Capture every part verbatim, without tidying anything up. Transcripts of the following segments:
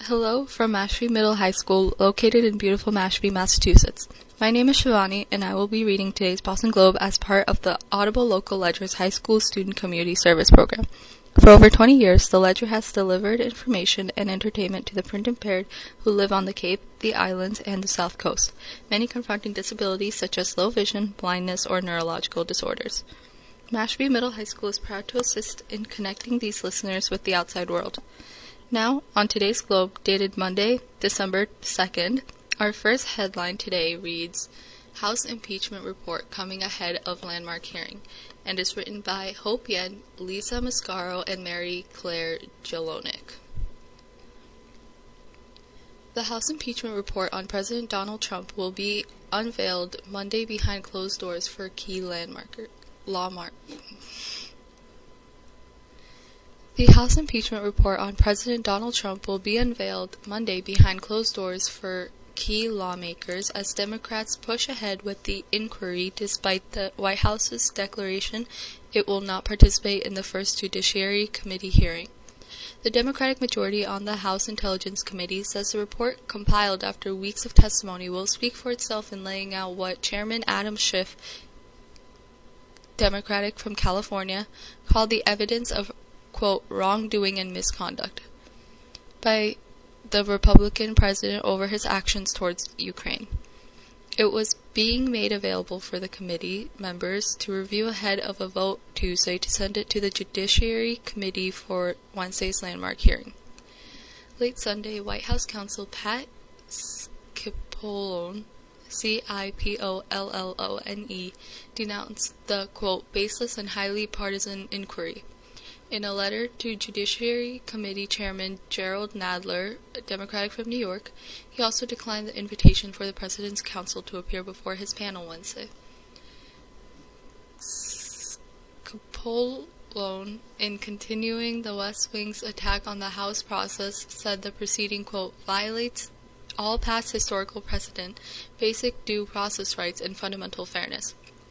Hello from Mashpee Middle High School, located in beautiful Mashpee, Massachusetts. My name is Shivani, and I will be reading today's Boston Globe as part of the Audible Local Ledger's High School Student Community Service Program. For over twenty years, the Ledger has delivered information and entertainment to the print-impaired who live on the Cape, the Islands, and the South Coast, many confronting disabilities such as low vision, blindness, or neurological disorders. Mashpee Middle High School is proud to assist in connecting these listeners with the outside world. Now, on today's Globe, dated Monday, December second, our first headline today reads, House Impeachment Report Coming Ahead of Landmark Hearing, and is written by Hope Yen, Lisa Mascaro, and Mary Claire Jelonik. The House Impeachment Report on President Donald Trump will be unveiled Monday behind closed doors for key landmark law mark. The House Impeachment Report on President Donald Trump will be unveiled Monday behind closed doors for key lawmakers as Democrats push ahead with the inquiry despite the White House's declaration it will not participate in the first Judiciary Committee hearing. The Democratic majority on the House Intelligence Committee says the report, compiled after weeks of testimony, will speak for itself in laying out what Chairman Adam Schiff, Democratic from California, called the evidence of quote, wrongdoing and misconduct by the Republican president over his actions towards Ukraine. It was being made available for the committee members to review ahead of a vote Tuesday to send it to the Judiciary Committee for Wednesday's landmark hearing. Late Sunday, White House counsel Pat Cipollone, C I P O L L O N E, denounced the, quote, baseless and highly partisan inquiry. In a letter to Judiciary Committee Chairman Gerald Nadler, a Democratic from New York, he also declined the invitation for the President's counsel to appear before his panel Wednesday. Cipollone, in continuing the West Wing's attack on the House process, said the proceeding, quote, violates all past historical precedent, basic due process rights, and fundamental fairness.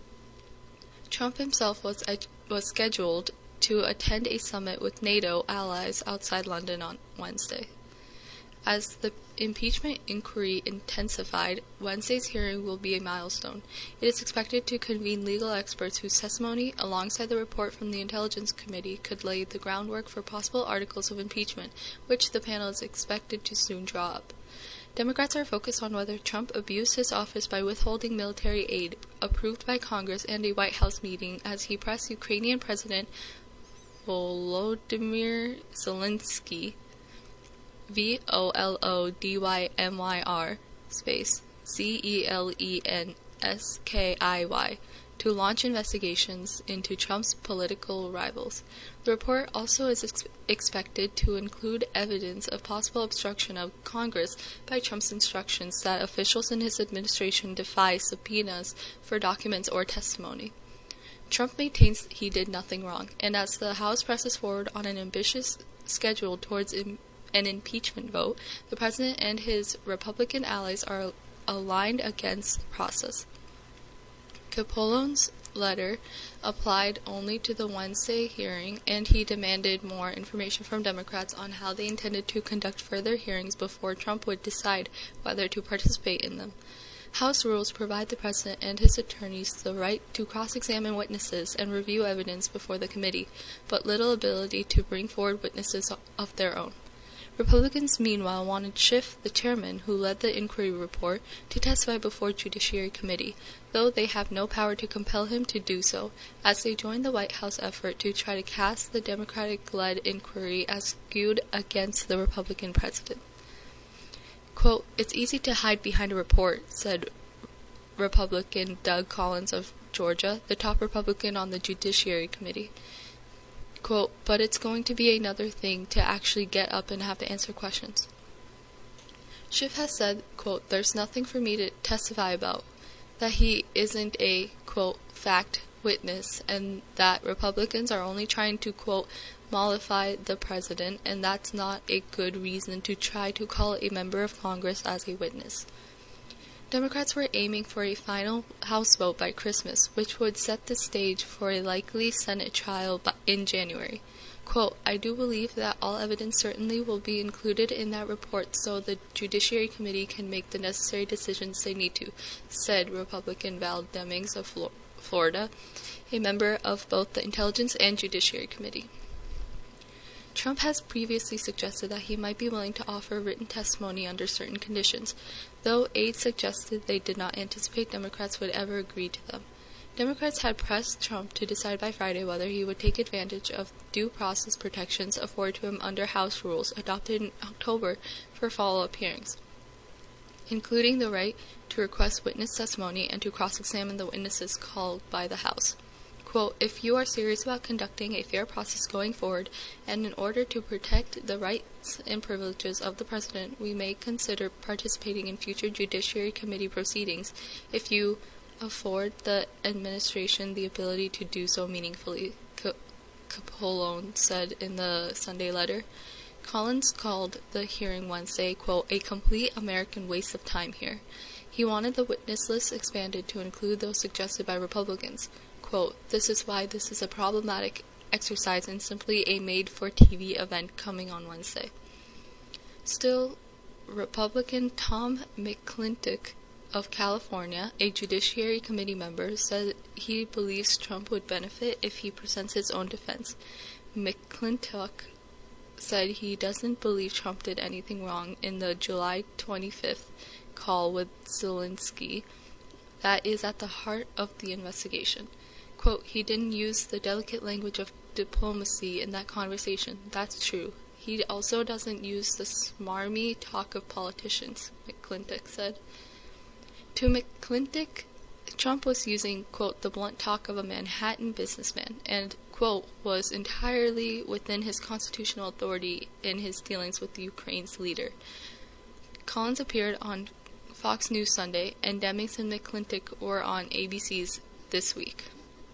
Trump himself was ed- was scheduled to attend a summit with NATO allies outside London on Wednesday. As the impeachment inquiry intensified, Wednesday's hearing will be a milestone. It is expected to convene legal experts whose testimony, alongside the report from the Intelligence Committee, could lay the groundwork for possible articles of impeachment, which the panel is expected to soon draw up. Democrats are focused on whether Trump abused his office by withholding military aid approved by Congress and a White House meeting as he pressed Ukrainian President Volodymyr Zelensky, V O L O D Y M Y R, space, Z E L E N S K I Y, to launch investigations into Trump's political rivals. The report also is ex- expected to include evidence of possible obstruction of Congress by Trump's instructions that officials in his administration defy subpoenas for documents or testimony. Trump maintains he did nothing wrong, and as the House presses forward on an ambitious schedule towards im- an impeachment vote, the president and his Republican allies are aligned against the process. Cipollone's letter applied only to the Wednesday hearing, and he demanded more information from Democrats on how they intended to conduct further hearings before Trump would decide whether to participate in them. House rules provide the president and his attorneys the right to cross-examine witnesses and review evidence before the committee, but little ability to bring forward witnesses of their own. Republicans, meanwhile, wanted Schiff, the chairman who led the inquiry report, to testify before Judiciary Committee, though they have no power to compel him to do so, as they joined the White House effort to try to cast the Democratic-led inquiry as skewed against the Republican president. Quote, it's easy to hide behind a report, said Republican Doug Collins of Georgia, the top Republican on the Judiciary Committee. Quote, but it's going to be another thing to actually get up and have to answer questions. Schiff has said, quote, there's nothing for me to testify about, that he isn't a, quote, fact witness, and that Republicans are only trying to, quote, mollify the president, and that's not a good reason to try to call a member of Congress as a witness. Democrats were aiming for a final House vote by Christmas, which would set the stage for a likely Senate trial in January. Quote, I do believe that all evidence certainly will be included in that report so the Judiciary Committee can make the necessary decisions they need to, said Republican Val Demings of Flor- Florida, a member of both the Intelligence and Judiciary Committee. Trump has previously suggested that he might be willing to offer written testimony under certain conditions, though aides suggested they did not anticipate Democrats would ever agree to them. Democrats had pressed Trump to decide by Friday whether he would take advantage of due process protections afforded to him under House rules adopted in October for follow-up hearings, including the right to request witness testimony and to cross-examine the witnesses called by the House. Quote, if you are serious about conducting a fair process going forward, and in order to protect the rights and privileges of the President, we may consider participating in future Judiciary Committee proceedings if you afford the administration the ability to do so meaningfully, Capolone said in the Sunday letter. Collins called the hearing Wednesday, quote, a complete American waste of time here. He wanted the witness list expanded to include those suggested by Republicans. Quote, this is why this is a problematic exercise and simply a made-for-T V event coming on Wednesday. Still, Republican Tom McClintock of California, a Judiciary Committee member, said he believes Trump would benefit if he presents his own defense. McClintock said he doesn't believe Trump did anything wrong in the July twenty-fifth call with Zelensky. That is at the heart of the investigation. Quote, he didn't use the delicate language of diplomacy in that conversation. That's true. He also doesn't use the smarmy talk of politicians, McClintock said. To McClintock, Trump was using, quote, the blunt talk of a Manhattan businessman, and, quote, was entirely within his constitutional authority in his dealings with Ukraine's leader. Collins appeared on Fox News Sunday, and Demings and McClintock were on A B C's This Week.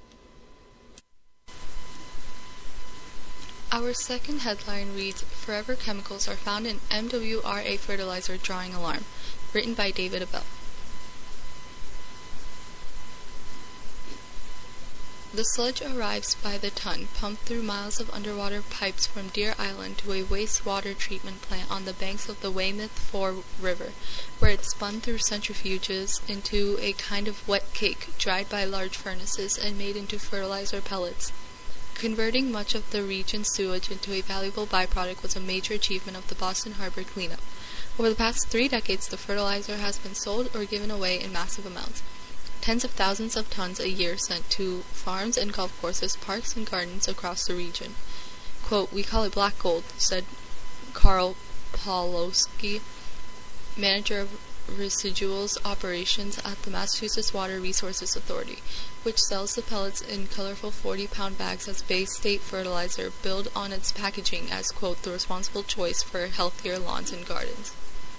Our second headline reads, Forever Chemicals are found in M W R A fertilizer drawing alarm, written by David Abell. The sludge arrives by the ton, pumped through miles of underwater pipes from Deer Island to a wastewater treatment plant on the banks of the Weymouth Ford River, where it's spun through centrifuges into a kind of wet cake, dried by large furnaces and made into fertilizer pellets. Converting much of the region's sewage into a valuable byproduct was a major achievement of the Boston Harbor cleanup. Over the past three decades, the fertilizer has been sold or given away in massive amounts. Tens of thousands of tons a year sent to farms and golf courses, parks and gardens across the region. Quote, we call it black gold, said Carl Pawlowski, manager of residuals operations at the Massachusetts Water Resources Authority, which sells the pellets in colorful forty-pound bags as Bay State fertilizer, billed on its packaging as, quote, the responsible choice for healthier lawns and gardens.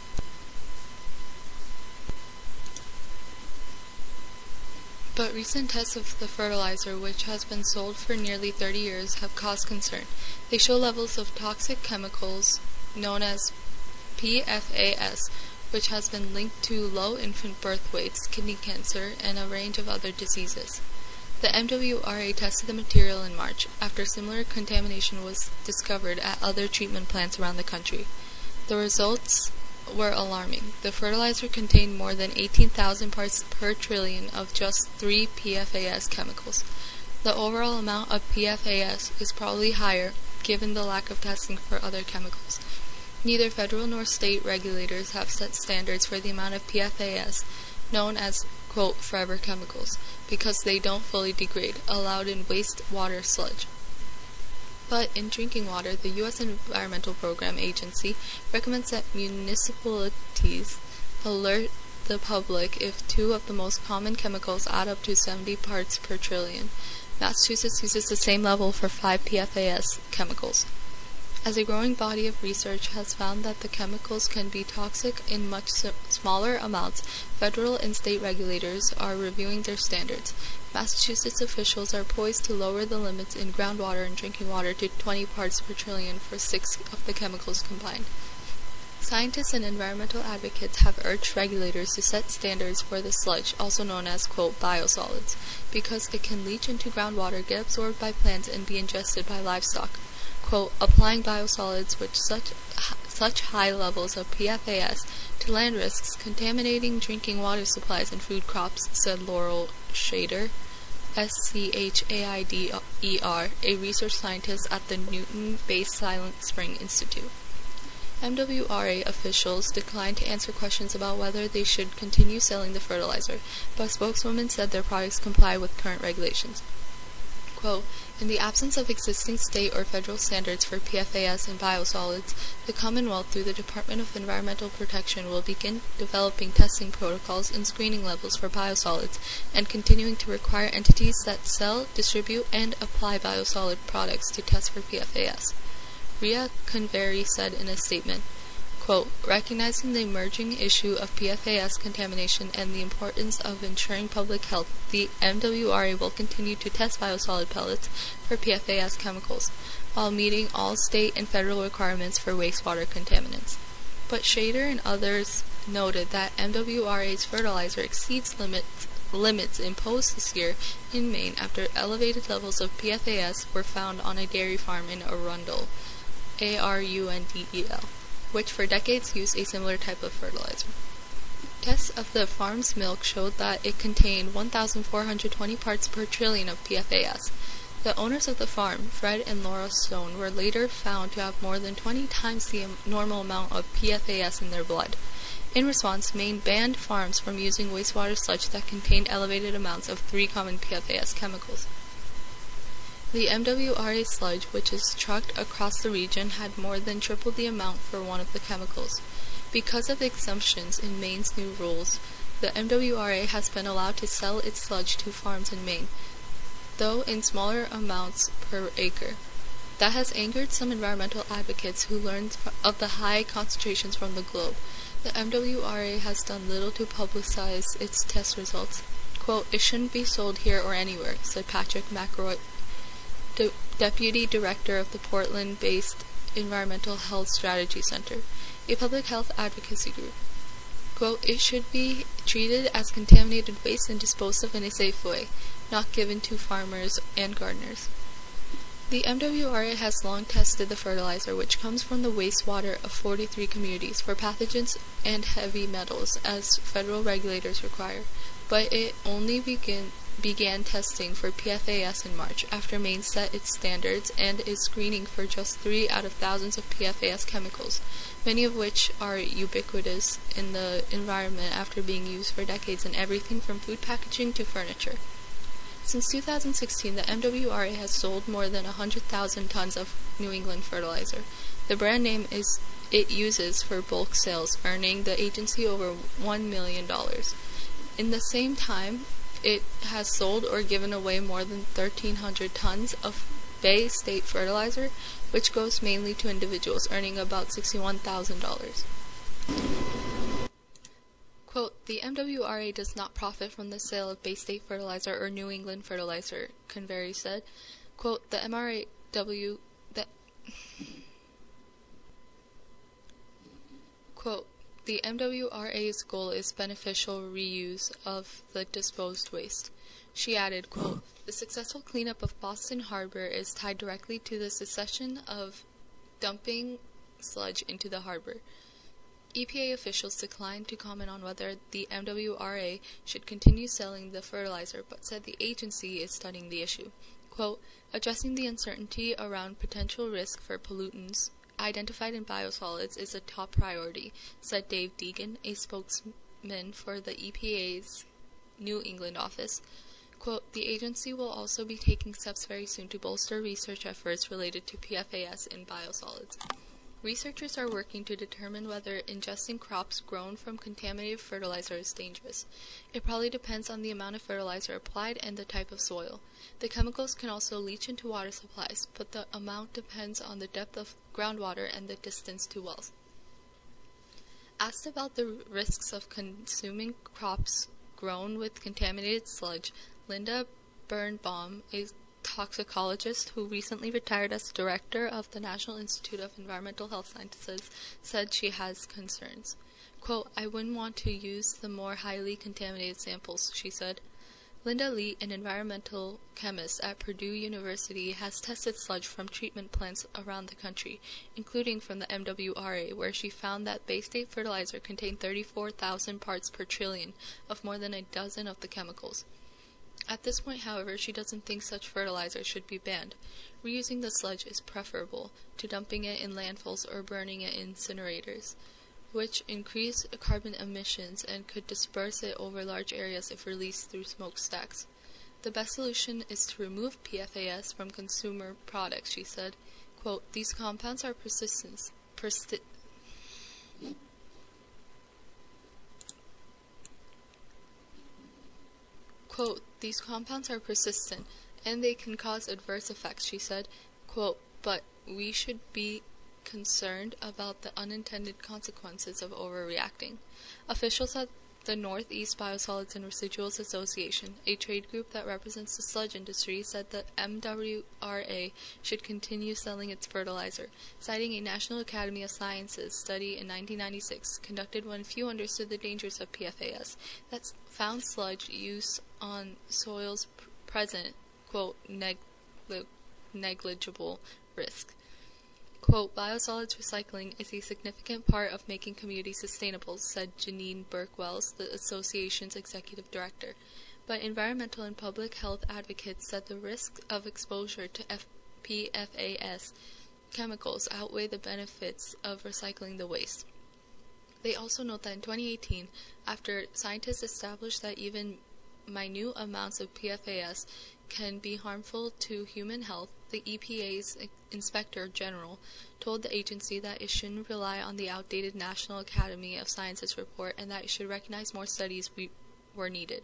But recent tests of the fertilizer, which has been sold for nearly thirty years, have caused concern. They show levels of toxic chemicals known as P F A S, which has been linked to low infant birth weights, kidney cancer, and a range of other diseases. The M W R A tested the material in March, after similar contamination was discovered at other treatment plants around the country. The results were alarming. The fertilizer contained more than eighteen thousand parts per trillion of just three P F A S chemicals. The overall amount of P F A S is probably higher, given the lack of testing for other chemicals. Neither federal nor state regulators have set standards for the amount of P F A S, known as, quote, forever chemicals, because they don't fully degrade, allowed in wastewater sludge. But in drinking water, the U S Environmental Program Agency recommends that municipalities alert the public if two of the most common chemicals add up to seventy parts per trillion. Massachusetts uses the same level for five P F A S chemicals. As a growing body of research has found that the chemicals can be toxic in much smaller amounts, federal and state regulators are reviewing their standards. Massachusetts officials are poised to lower the limits in groundwater and drinking water to twenty parts per trillion for six of the chemicals combined. Scientists and environmental advocates have urged regulators to set standards for the sludge, also known as, quote, biosolids, because it can leach into groundwater, get absorbed by plants, and be ingested by livestock. quote, applying biosolids with such such high levels of P F A S to land risks contaminating drinking water supplies and food crops, said Laurel Schaider, S C H A I D E R, a research scientist at the Newton-based Silent Spring Institute. M W R A officials declined to answer questions about whether they should continue selling the fertilizer, but a spokeswoman said their products comply with current regulations. Quote, in the absence of existing state or federal standards for P F A S and biosolids, the Commonwealth, through the Department of Environmental Protection, will begin developing testing protocols and screening levels for biosolids and continuing to require entities that sell, distribute, and apply biosolid products to test for P F A S. Ria Convery said in a statement, quote, recognizing the emerging issue of P F A S contamination and the importance of ensuring public health, the M W R A will continue to test biosolid pellets for P F A S chemicals, while meeting all state and federal requirements for wastewater contaminants. But Schaider and others noted that M W R A's fertilizer exceeds limits, limits imposed this year in Maine after elevated levels of P F A S were found on a dairy farm in Arundel, A R U N D E L. which for decades used a similar type of fertilizer. Tests of the farm's milk showed that it contained one thousand four hundred twenty parts per trillion of P F A S. The owners of the farm, Fred and Laura Stone, were later found to have more than twenty times the normal amount of P F A S in their blood. In response, Maine banned farms from using wastewater sludge that contained elevated amounts of three common P F A S chemicals. The M W R A sludge, which is trucked across the region, had more than triple the amount for one of the chemicals. Because of exemptions in Maine's new rules, the M W R A has been allowed to sell its sludge to farms in Maine, though in smaller amounts per acre. That has angered some environmental advocates who learned of the high concentrations from the globe. The M W R A has done little to publicize its test results. Quote, it shouldn't be sold here or anywhere, said Patrick McElroy, De- Deputy Director of the Portland-based Environmental Health Strategy Center, a public health advocacy group. Quote, it should be treated as contaminated waste and disposed of in a safe way, not given to farmers and gardeners. The M W R A has long tested the fertilizer, which comes from the wastewater of forty-three communities, for pathogens and heavy metals, as federal regulators require, but it only begin began testing for P F A S in March, after Maine set its standards and is screening for just three out of thousands of P F A S chemicals, many of which are ubiquitous in the environment after being used for decades in everything from food packaging to furniture. Since two thousand sixteen, the M W R A has sold more than one hundred thousand tons of New England fertilizer. The brand name is it uses for bulk sales, earning the agency over one million dollars. In the same time, it has sold or given away more than thirteen hundred tons of Bay State fertilizer, which goes mainly to individuals, earning about sixty-one thousand dollars. Quote, the M W R A does not profit from the sale of Bay State fertilizer or New England fertilizer, Convery said. Quote, the M R A W... The, quote, the M W R A's goal is beneficial reuse of the disposed waste. She added, quote, the successful cleanup of Boston Harbor is tied directly to the cessation of dumping sludge into the harbor. E P A officials declined to comment on whether the M W R A should continue selling the fertilizer, but said the agency is studying the issue. Quote, addressing the uncertainty around potential risk for pollutants identified in biosolids is a top priority, said Dave Deegan, a spokesman for the E P A's New England office. Quote, the agency will also be taking steps very soon to bolster research efforts related to P F A S in biosolids. Researchers are working to determine whether ingesting crops grown from contaminated fertilizer is dangerous. It probably depends on the amount of fertilizer applied and the type of soil. The chemicals can also leach into water supplies, but the amount depends on the depth of groundwater and the distance to wells. Asked about the risks of consuming crops grown with contaminated sludge, Linda Birnbaum, a toxicologist who recently retired as director of the National Institute of Environmental Health Sciences, said she has concerns. Quote, I wouldn't want to use the more highly contaminated samples, she said. Linda Lee, an environmental chemist at Purdue University, has tested sludge from treatment plants around the country, including from the M W R A, where she found that Bay State fertilizer contained thirty-four thousand parts per trillion of more than a dozen of the chemicals. At this point, however, she doesn't think such fertilizer should be banned. Reusing the sludge is preferable to dumping it in landfills or burning it in incinerators, which increase carbon emissions and could disperse it over large areas if released through smokestacks. The best solution is to remove P F A S from consumer products, she said. Quote, these compounds are persistent, persi- Quote, these compounds are persistent, and they can cause adverse effects, she said. Quote, but we should be concerned about the unintended consequences of overreacting. Officials at the Northeast Biosolids and Residuals Association, a trade group that represents the sludge industry, said that M W R A should continue selling its fertilizer, citing a National Academy of Sciences study in nineteen ninety-six conducted when few understood the dangers of P F A S that found sludge use on soils present, quote, negli- negligible risk. Quote, biosolids recycling is a significant part of making communities sustainable, said Janine Burke-Wells, the association's executive director. But environmental and public health advocates said the risk of exposure to F- P F A S chemicals outweigh the benefits of recycling the waste. They also note that in twenty eighteen, after scientists established that even minute amounts of P F A S can be harmful to human health, the E P A's Inspector General told the agency that it shouldn't rely on the outdated National Academy of Sciences report and that it should recognize more studies we, were needed.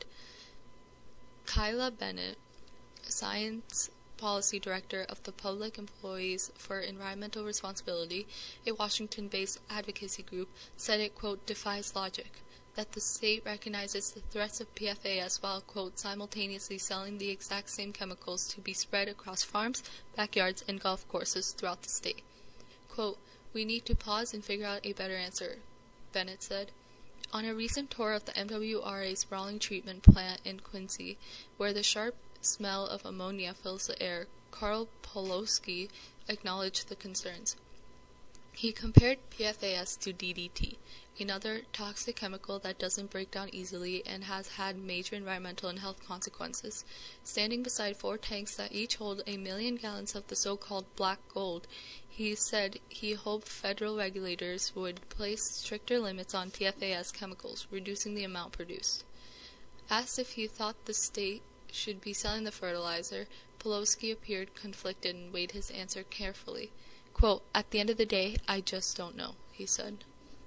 Kyla Bennett, Science Policy Director of the Public Employees for Environmental Responsibility, a Washington-based advocacy group, said it, quote, defies logic that the state recognizes the threats of P F A S while, quote, simultaneously selling the exact same chemicals to be spread across farms, backyards, and golf courses throughout the state. Quote, we need to pause and figure out a better answer, Bennett said. On a recent tour of the M W R A's Brawling Treatment Plant in Quincy, where the sharp smell of ammonia fills the air, Carl Poloski acknowledged the concerns. He compared P F A S to D D T, another toxic chemical that doesn't break down easily and has had major environmental and health consequences. Standing beside four tanks that each hold a million gallons of the so-called black gold, he said he hoped federal regulators would place stricter limits on P F A S chemicals, reducing the amount produced. Asked if he thought the state should be selling the fertilizer, Poloski appeared conflicted and weighed his answer carefully. Quote, at the end of the day, I just don't know, he said.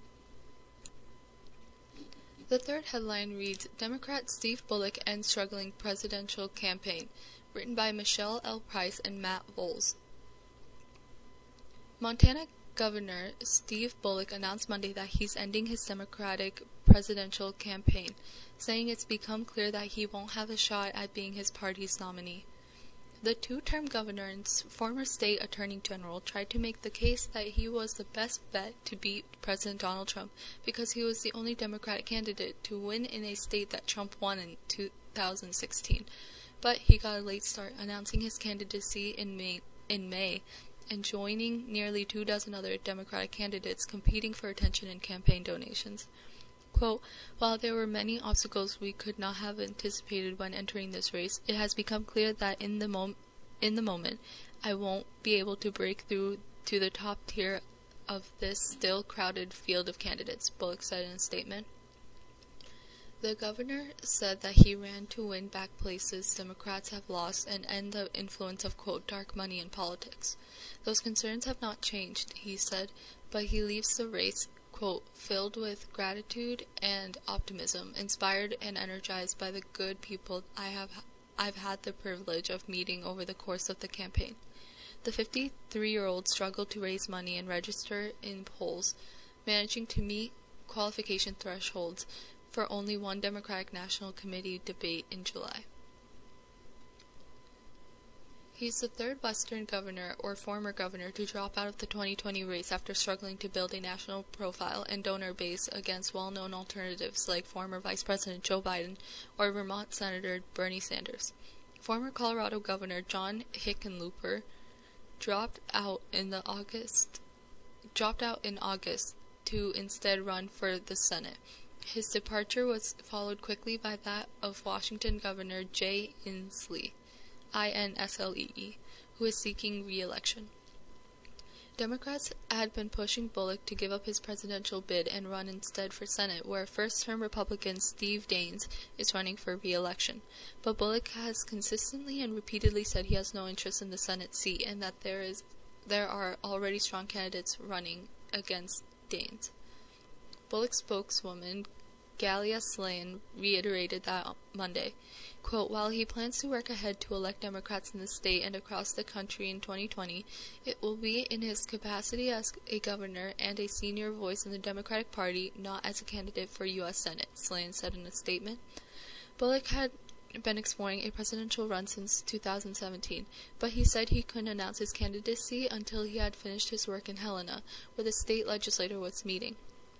The third headline reads, Democrat Steve Bullock ends struggling presidential campaign, written by Michelle L. Price and Matt Voles. Montana Governor Steve Bullock announced Monday that he's ending his Democratic presidential campaign, saying it's become clear that he won't have a shot at being his party's nominee. The two-term governor and former state attorney general tried to make the case that he was the best bet to beat President Donald Trump because he was the only Democratic candidate to win in a state that Trump won in two thousand sixteen. But he got a late start, announcing his candidacy in May, in May and joining nearly two dozen other Democratic candidates competing for attention and campaign donations. Quote, while there were many obstacles we could not have anticipated when entering this race, it has become clear that in the, mom- in the moment, I won't be able to break through to the top tier of this still crowded field of candidates, Bullock said in a statement. The governor said that he ran to win back places Democrats have lost and end the influence of, quote, dark money in politics. Those concerns have not changed, he said, but he leaves the race, quote, filled with gratitude and optimism, inspired and energized by the good people I have I've had the privilege of meeting over the course of the campaign. The fifty-three-year-old struggled to raise money and register in polls, managing to meet qualification thresholds for only one Democratic National Committee debate in July. He's the third Western governor or former governor to drop out of the twenty twenty race after struggling to build a national profile and donor base against well-known alternatives like former Vice President Joe Biden or Vermont Senator Bernie Sanders. Former Colorado Governor John Hickenlooper dropped out in the August dropped out in August to instead run for the Senate. His departure was followed quickly by that of Washington Governor Jay Inslee, I N S L E E, who is seeking re-election. Democrats had been pushing Bullock to give up his presidential bid and run instead for Senate, where first-term Republican Steve Daines is running for re-election. But Bullock has consistently and repeatedly said he has no interest in the Senate seat and that there is there are already strong candidates running against Daines. Bullock's spokeswoman, Galia Slane, reiterated that on Monday. Quote, while he plans to work ahead to elect Democrats in the state and across the country in twenty twenty, it will be in his capacity as a governor and a senior voice in the Democratic Party, not as a candidate for U S Senate, Slane said in a statement. Bullock had been exploring a presidential run since two thousand seventeen, but he said he couldn't announce his candidacy until he had finished his work in Helena, where the state legislature was meeting.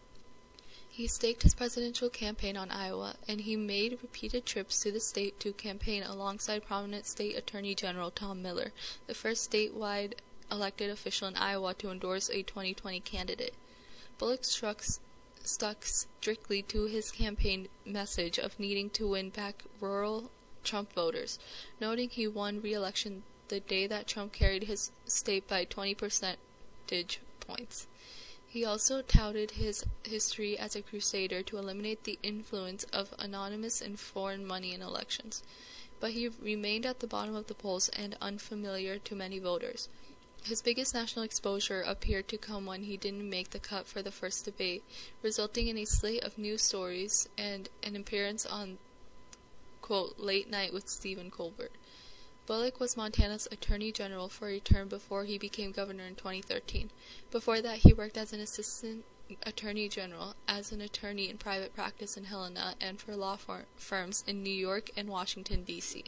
He staked his presidential campaign on Iowa, and he made repeated trips to the state to campaign alongside prominent state attorney general Tom Miller, the first statewide elected official in Iowa to endorse a twenty twenty candidate. Bullock struck, stuck strictly to his campaign message of needing to win back rural Trump voters, noting he won re-election the day that Trump carried his state by twenty percentage points. He also touted his history as a crusader to eliminate the influence of anonymous and foreign money in elections, but he remained at the bottom of the polls and unfamiliar to many voters. His biggest national exposure appeared to come when he didn't make the cut for the first debate, resulting in a slate of news stories and an appearance on, quote, Late Night with Stephen Colbert. Bullock was Montana's Attorney General for a term before he became governor in twenty thirteen. Before that, he worked as an assistant attorney general, as an attorney in private practice in Helena, and for law firms in New York and Washington, D C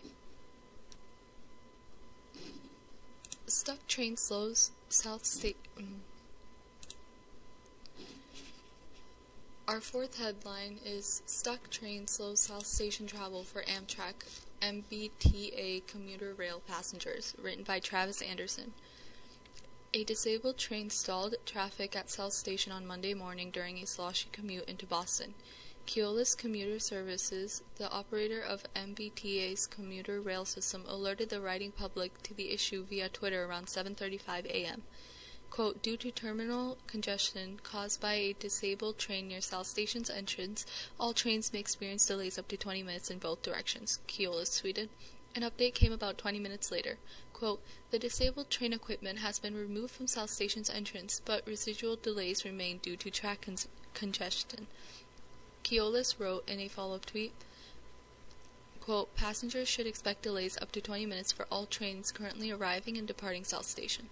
Stuck train slows South State. Our fourth headline is Stuck train slows South Station travel for Amtrak M B T A commuter rail passengers, written by Travis Anderson. A disabled train stalled traffic at South Station on Monday morning during a sloshy commute into Boston. Keolis Commuter Services, the operator of M B T A's commuter rail system, alerted the riding public to the issue via Twitter around seven thirty-five a m Quote, due to terminal congestion caused by a disabled train near South Station's entrance, all trains may experience delays up to twenty minutes in both directions, Keolis tweeted. An update came about twenty minutes later. Quote, the disabled train equipment has been removed from South Station's entrance, but residual delays remain due to track con- congestion. Keolis wrote in a follow-up tweet, quote, passengers should expect delays up to twenty minutes for all trains currently arriving and departing South Station.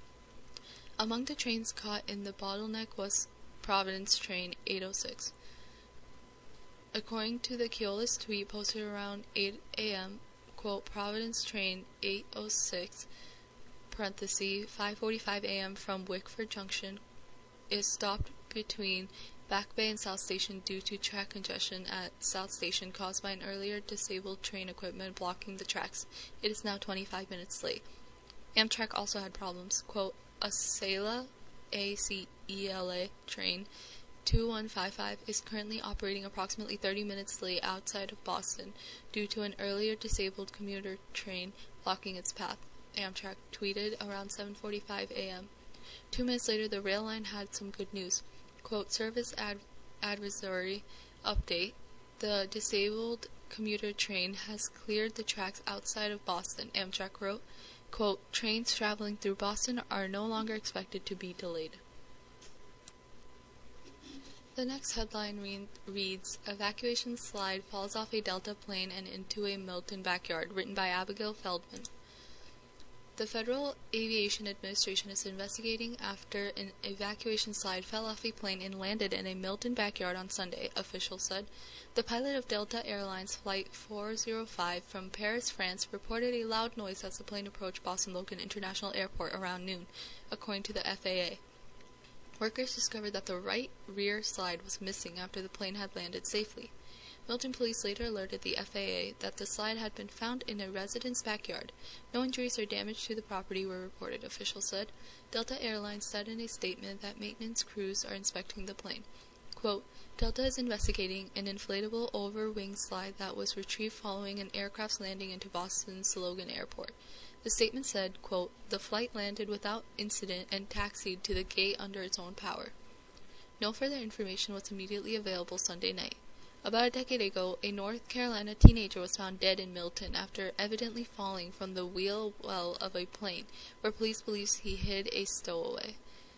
Among the trains caught in the bottleneck was Providence Train eight oh six. According to the Keolis tweet posted around eight a m, quote, Providence Train eight oh six, parenthesis, five forty-five a m from Wickford Junction, is stopped between Back Bay and South Station due to track congestion at South Station caused by an earlier disabled train equipment blocking the tracks. It is now twenty-five minutes late. Amtrak also had problems. Quote, Acela, A C E L A train two one five five is currently operating approximately thirty minutes late outside of Boston due to an earlier disabled commuter train blocking its path, Amtrak tweeted around seven forty-five a m Two minutes later, the rail line had some good news. Quote, service ad- advisory update. The disabled commuter train has cleared the tracks outside of Boston, Amtrak wrote. Quote, trains traveling through Boston are no longer expected to be delayed. The next headline re- reads, Evacuation slide falls off a Delta plane and into a Milton backyard, written by Abigail Feldman. The Federal Aviation Administration is investigating after an evacuation slide fell off a plane and landed in a Milton backyard on Sunday, officials said. The pilot of Delta Airlines Flight four oh five from Paris, France, reported a loud noise as the plane approached Boston Logan International Airport around noon, according to the F A A. Workers discovered that the right rear slide was missing after the plane had landed safely. Milton police later alerted the F A A that the slide had been found in a resident's backyard. No injuries or damage to the property were reported, officials said. Delta Airlines said in a statement that maintenance crews are inspecting the plane. Quote, Delta is investigating an inflatable over-wing slide that was retrieved following an aircraft's landing into Boston's Logan Airport. The statement said, quote, the flight landed without incident and taxied to the gate under its own power. No further information was immediately available Sunday night. About a decade ago, a North Carolina teenager was found dead in Milton after evidently falling from the wheel well of a plane, where police believe he hid a stowaway.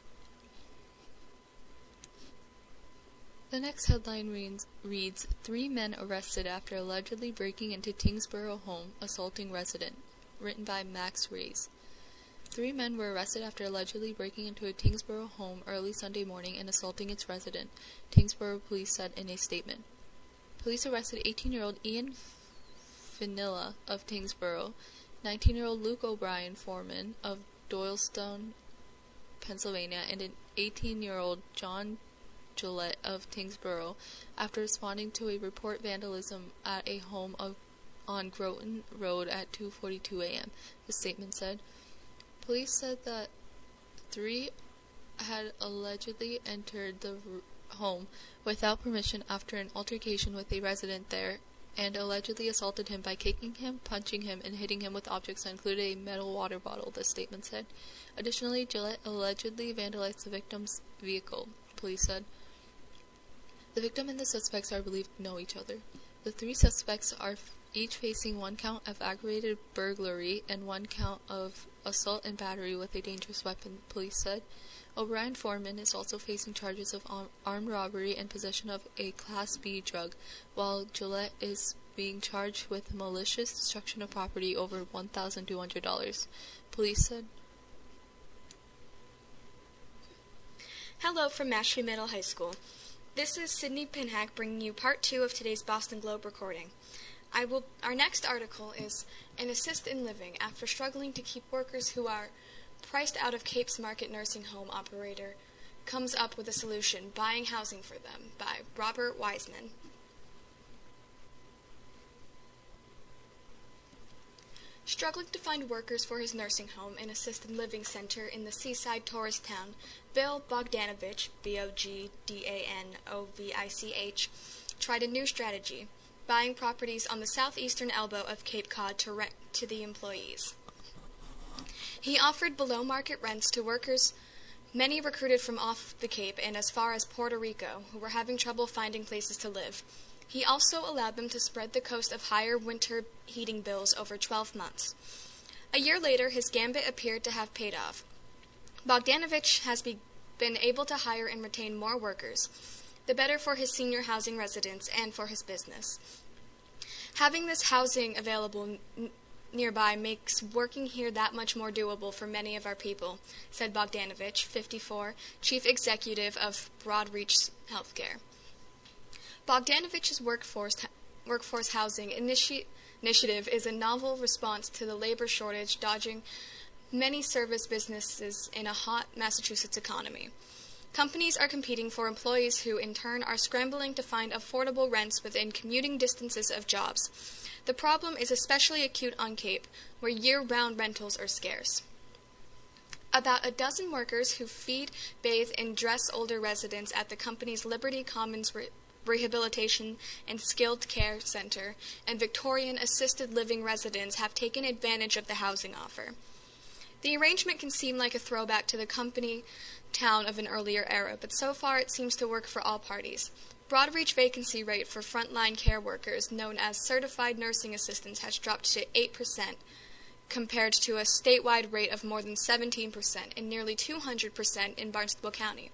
The next headline reads, reads, Three men arrested after allegedly breaking into Tyngsboro home, assaulting resident. Written by Max Reyes. Three men were arrested after allegedly breaking into a Tyngsboro home early Sunday morning and assaulting its resident, Tyngsboro police said in a statement. Police arrested eighteen-year-old Ian Finilla of Tyngsboro, nineteen-year-old Luke O'Brien Foreman of Doylestown, Pennsylvania, and an eighteen-year-old John Gillette of Tyngsboro after responding to a report vandalism at a home of, on Groton Road at two forty-two a m, the statement said. Police said that three had allegedly entered the home without permission after an altercation with a resident there and allegedly assaulted him by kicking him, punching him, and hitting him with objects that included a metal water bottle, the statement said. Additionally, Gillette allegedly vandalized the victim's vehicle, police said. The victim and the suspects are believed to know each other. The three suspects are each facing one count of aggravated burglary and one count of assault and battery with a dangerous weapon, police said. O'Brien Foreman is also facing charges of armed robbery and possession of a Class B drug, while Gillette is being charged with malicious destruction of property over one thousand two hundred dollars, police said. Hello from Mashpee Middle High School. This is Sydney Pinhack bringing you part two of today's Boston Globe recording. I will. Our next article is An Assist in Living After Struggling to Keep Workers Who Are Priced Out of Cape's Market Nursing Home Operator Comes Up with a Solution, Buying Housing for Them, by Robert Wiseman. Struggling to find workers for his nursing home and assisted living center in the seaside tourist town, Bill Bogdanovich, B O G D A N O V I C H, tried a new strategy, buying properties on the southeastern elbow of Cape Cod to rent to the employees. He offered below-market rents to workers, many recruited from off the Cape and as far as Puerto Rico, who were having trouble finding places to live. He also allowed them to spread the cost of higher winter heating bills over twelve months. A year later, his gambit appeared to have paid off. Bogdanovich has be- been able to hire and retain more workers, the better for his senior housing residents and for his business. Having this housing available n- nearby makes working here that much more doable for many of our people, said Bogdanovich, fifty-four, chief executive of Broadreach Healthcare. Bogdanovich's workforce, workforce housing initi- initiative is a novel response to the labor shortage dodging many service businesses in a hot Massachusetts economy. Companies are competing for employees who, in turn, are scrambling to find affordable rents within commuting distances of jobs. The problem is especially acute on Cape, where year-round rentals are scarce. About a dozen workers who feed, bathe, and dress older residents at the company's Liberty Commons re- Rehabilitation and Skilled Care Center and Victorian Assisted Living residents have taken advantage of the housing offer. The arrangement can seem like a throwback to the company town of an earlier era, but so far it seems to work for all parties. Broadreach vacancy rate for frontline care workers, known as certified nursing assistants, has dropped to eight percent, compared to a statewide rate of more than seventeen percent and nearly two hundred percent in Barnstable County.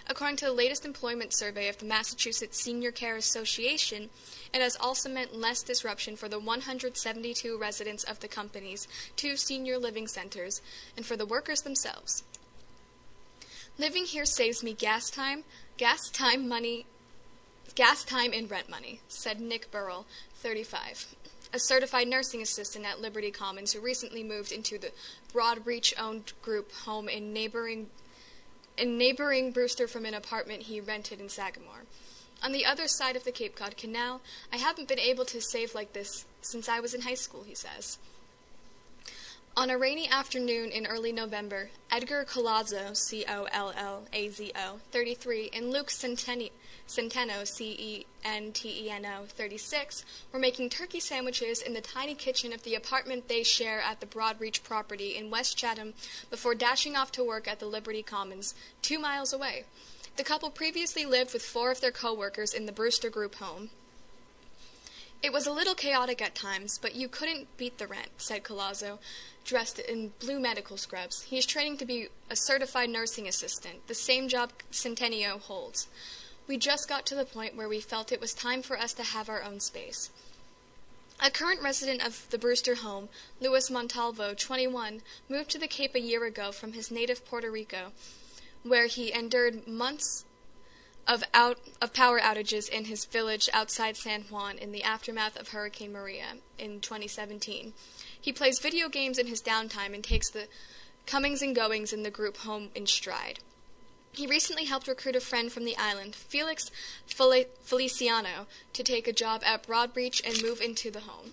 According to the latest employment survey of the Massachusetts Senior Care Association, it has also meant less disruption for the one hundred seventy-two residents of the company's two senior living centers and for the workers themselves. Living here saves me gas time, gas time money, gas time and rent money, said Nick Burrell, thirty-five, a certified nursing assistant at Liberty Commons who recently moved into the Broadreach-owned group home in neighboring in neighboring Brewster from an apartment he rented in Sagamore. On the other side of the Cape Cod Canal, I haven't been able to save like this since I was in high school, he says. On a rainy afternoon in early November, Edgar Colazzo, C O L L A Z O, thirty-three, and Luke Centeni- Centeno, C E N T E N O, thirty-six, were making turkey sandwiches in the tiny kitchen of the apartment they share at the Broadreach property in West Chatham before dashing off to work at the Liberty Commons, two miles away. The couple previously lived with four of their co-workers in the Brewster Group home. It was a little chaotic at times, but you couldn't beat the rent, said Colazzo, dressed in blue medical scrubs. He is training to be a certified nursing assistant, the same job Centennial holds. We just got to the point where we felt it was time for us to have our own space. A current resident of the Brewster home, Louis Montalvo, twenty-one, moved to the Cape a year ago from his native Puerto Rico, where he endured months of out of power outages in his village outside San Juan in the aftermath of Hurricane Maria in twenty seventeen. He plays video games in his downtime and takes the comings and goings in the group home in stride. He recently helped recruit a friend from the island, Felix Fel- Feliciano, to take a job at Broadreach and move into the home.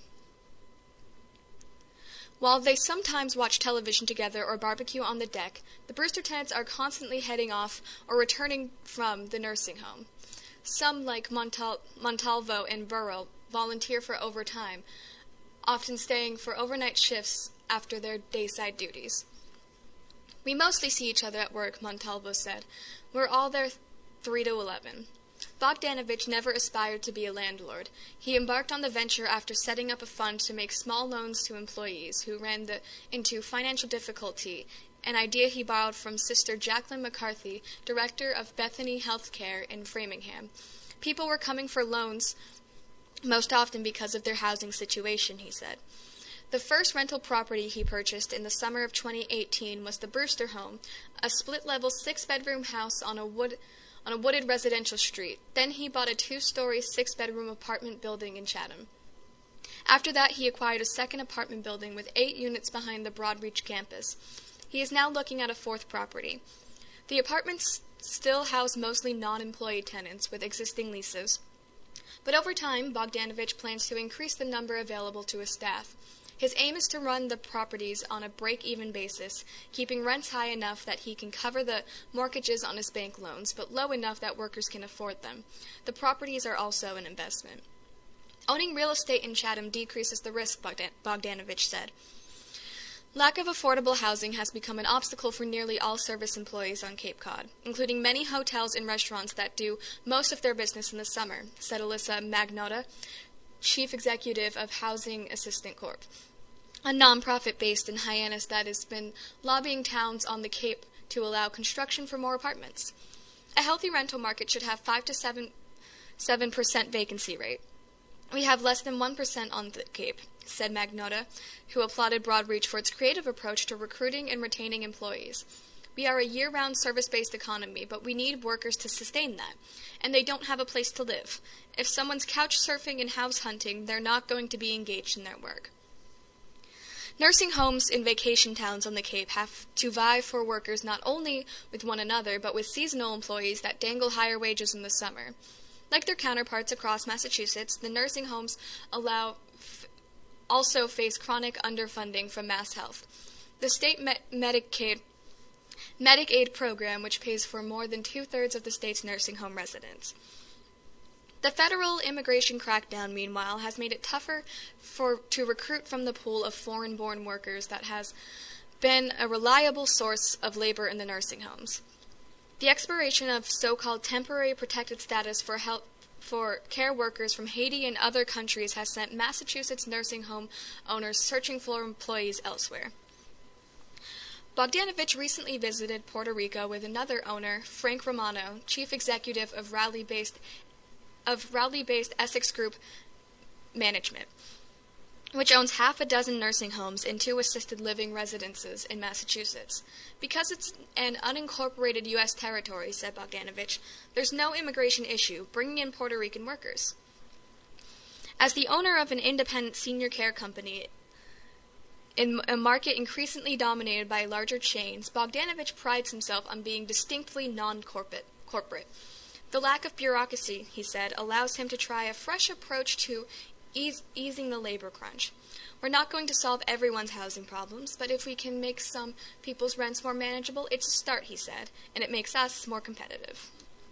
While they sometimes watch television together or barbecue on the deck, the Brewster tenants are constantly heading off or returning from the nursing home. Some, like Montal- Montalvo and Burrell, volunteer for overtime, often staying for overnight shifts after their dayside duties. We mostly see each other at work, Montalvo said. We're all there three to eleven. Bogdanovich never aspired to be a landlord. He embarked on the venture after setting up a fund to make small loans to employees who ran the, into financial difficulty, an idea he borrowed from Sister Jacqueline McCarthy, director of Bethany Healthcare in Framingham. People were coming for loans most often because of their housing situation, he said. The first rental property he purchased in the summer of twenty eighteen was the Brewster home, a split-level six-bedroom house on a wood on a wooded residential street. Then he bought a two-story, six-bedroom apartment building in Chatham. After that, he acquired a second apartment building with eight units behind the Broadreach campus. He is now looking at a fourth property. The apartments still house mostly non-employee tenants with existing leases, but over time, Bogdanovich plans to increase the number available to his staff. His aim is to run the properties on a break-even basis, keeping rents high enough that he can cover the mortgages on his bank loans, but low enough that workers can afford them. The properties are also an investment. Owning real estate in Chatham decreases the risk, Bogdan- Bogdanovich said. Lack of affordable housing has become an obstacle for nearly all service employees on Cape Cod, including many hotels and restaurants that do most of their business in the summer, said Alyssa Magnotta, Chief Executive of Housing Assistant Corp, a nonprofit based in Hyannis that has been lobbying towns on the Cape to allow construction for more apartments. A healthy rental market should have five to seven seven percent vacancy rate. We have less than one percent on the Cape, said Magnotta, who applauded Broadreach for its creative approach to recruiting and retaining employees. We are a year-round service-based economy, but we need workers to sustain that, and they don't have a place to live. If someone's couch surfing and house hunting, they're not going to be engaged in their work. Nursing homes in vacation towns on the Cape have to vie for workers not only with one another, but with seasonal employees that dangle higher wages in the summer. Like their counterparts across Massachusetts, the nursing homes allow f- also face chronic underfunding from MassHealth. The state me- Medicaid Medicaid program, which pays for more than two-thirds of the state's nursing home residents. The federal immigration crackdown, meanwhile, has made it tougher for to recruit from the pool of foreign-born workers that has been a reliable source of labor in the nursing homes. The expiration of so-called temporary protected status for health for care workers from Haiti and other countries has sent Massachusetts nursing home owners searching for employees elsewhere. Bogdanovich recently visited Puerto Rico with another owner, Frank Romano, chief executive of Raleigh-based of Raleigh-based Essex Group Management, which owns half a dozen nursing homes and two assisted living residences in Massachusetts. Because it's an unincorporated U S territory, said Bogdanovich, there's no immigration issue bringing in Puerto Rican workers. As the owner of an independent senior care company in a market increasingly dominated by larger chains, Bogdanovich prides himself on being distinctly non-corporate. Corporate. The lack of bureaucracy, he said, allows him to try a fresh approach to ease, easing the labor crunch. We're not going to solve everyone's housing problems, but if we can make some people's rents more manageable, it's a start, he said, and it makes us more competitive.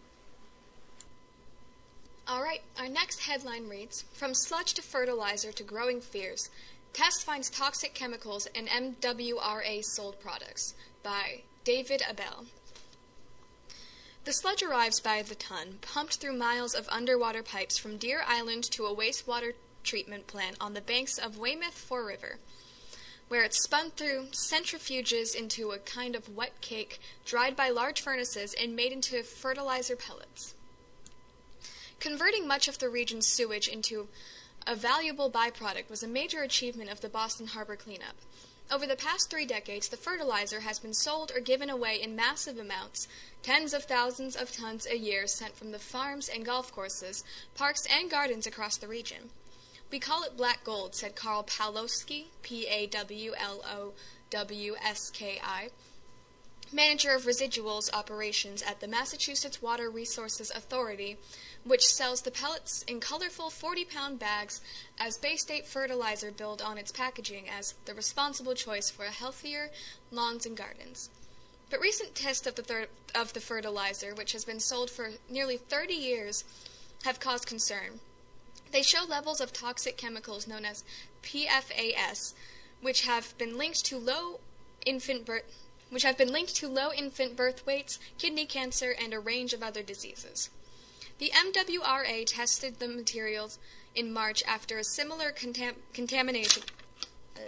All right, our next headline reads, From Sludge to Fertilizer to Growing Fears, Test Finds Toxic Chemicals in M W R A Sold Products, by David Abel. The sludge arrives by the ton, pumped through miles of underwater pipes from Deer Island to a wastewater treatment plant on the banks of Weymouth Fore River, where it's spun through centrifuges into a kind of wet cake, dried by large furnaces, and made into fertilizer pellets. Converting much of the region's sewage into a valuable byproduct was a major achievement of the Boston Harbor cleanup. Over the past three decades, the fertilizer has been sold or given away in massive amounts, tens of thousands of tons a year sent from the farms and golf courses, parks, and gardens across the region. We call it black gold, said Carl Pawlowski, P A W L O W S K I, manager of residuals operations at the Massachusetts Water Resources Authority, which sells the pellets in colorful forty-pound bags as Bay State fertilizer billed on its packaging as the responsible choice for healthier lawns and gardens. But recent tests of the, thir- of the fertilizer, which has been sold for nearly thirty years, have caused concern. They show levels of toxic chemicals known as P F A S, which have been linked to low infant birth which have been linked to low infant birth weights, kidney cancer, and a range of other diseases. The M W R A tested the materials in March after a similar contam- contamination. Uh.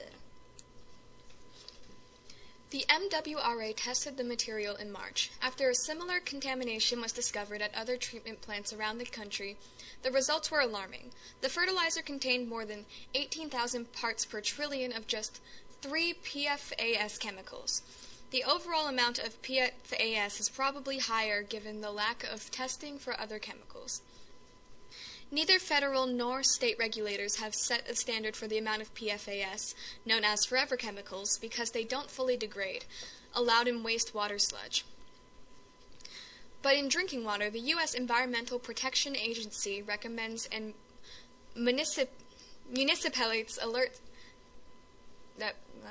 The M W R A tested the material in March. After a similar contamination was discovered at other treatment plants around the country, the results were alarming. The fertilizer contained more than eighteen thousand parts per trillion of just three P F A S chemicals. The overall amount of P F A S is probably higher given the lack of testing for other chemicals. Neither federal nor state regulators have set a standard for the amount of P F A S, known as forever chemicals, because they don't fully degrade, allowed in wastewater sludge. But in drinking water, the U S Environmental Protection Agency recommends and municip- municipalities alert that... Uh,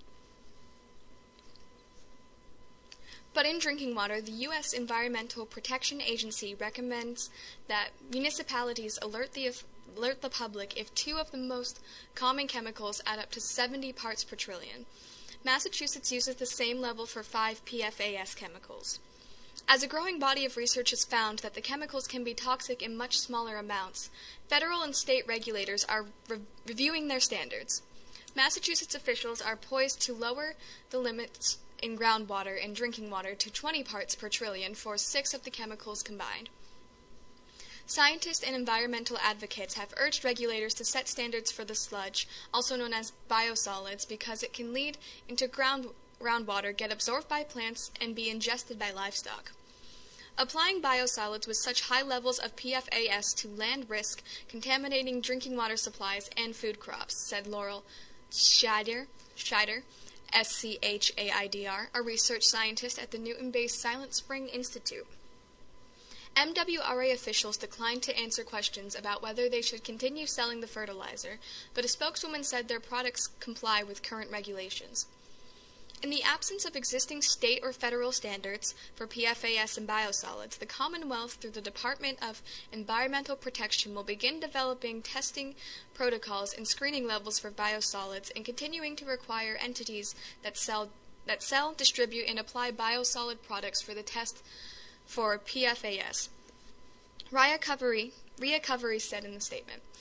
But in drinking water, the U S Environmental Protection Agency recommends that municipalities alert the alert the public if two of the most common chemicals add up to seventy parts per trillion. Massachusetts uses the same level for five P F A S chemicals. As a growing body of research has found that the chemicals can be toxic in much smaller amounts, federal and state regulators are re- reviewing their standards. Massachusetts officials are poised to lower the limits in groundwater and drinking water to twenty parts per trillion for six of the chemicals combined. Scientists and environmental advocates have urged regulators to set standards for the sludge, also known as biosolids, because it can lead into ground groundwater, get absorbed by plants, and be ingested by livestock. Applying biosolids with such high levels of P F A S to land risk contaminating drinking water supplies and food crops, said Laurel Scheider, Scheider S C H A I D R, a research scientist at the Newton-based Silent Spring Institute. M W R A officials declined to answer questions about whether they should continue selling the fertilizer, but a spokeswoman said their products comply with current regulations. In the absence of existing state or federal standards for P F A S and biosolids, the Commonwealth, through the Department of Environmental Protection, will begin developing testing protocols and screening levels for biosolids and continuing to require entities that sell, that sell, distribute, and apply biosolid products for the test for P F A S. Ria Covery, Ria Covery said in the statement,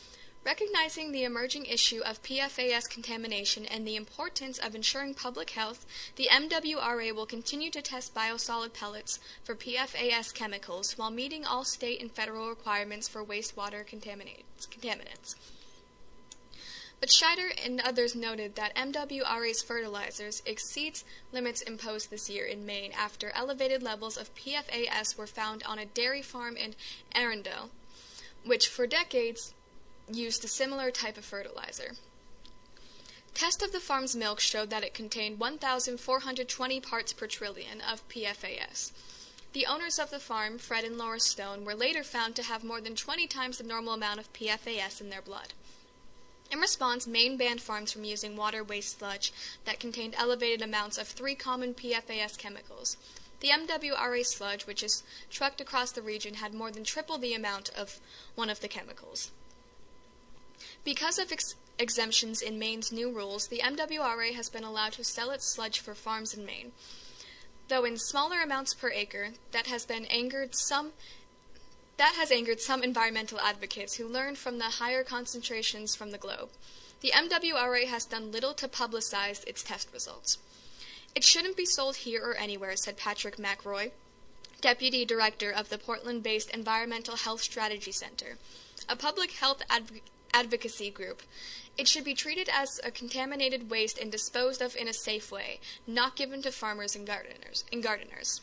Recognizing the emerging issue of P F A S contamination and the importance of ensuring public health, the M W R A will continue to test biosolid pellets for P F A S chemicals while meeting all state and federal requirements for wastewater contaminants. But Scheider and others noted that M W R A's fertilizers exceeds limits imposed this year in Maine after elevated levels of P F A S were found on a dairy farm in Arundel, which for decades used a similar type of fertilizer. Test of the farm's milk showed that it contained one thousand four hundred twenty parts per trillion of P F A S. The owners of the farm, Fred and Laura Stone, were later found to have more than twenty times the normal amount of P F A S in their blood. In response, Maine banned farms from using water waste sludge that contained elevated amounts of three common P F A S chemicals. The M W R A sludge, which is trucked across the region, had more than triple the amount of one of the chemicals. Because of ex- exemptions in Maine's new rules, the M W R A has been allowed to sell its sludge for farms in Maine. Though in smaller amounts per acre, that has been angered some that has angered some environmental advocates who learned from the higher concentrations from the globe. The M W R A has done little to publicize its test results. It shouldn't be sold here or anywhere, said Patrick McRoy, Deputy Director of the Portland-based Environmental Health Strategy Center, a public health adv- advocacy group. It should be treated as a contaminated waste and disposed of in a safe way, not given to farmers and gardeners. And gardeners.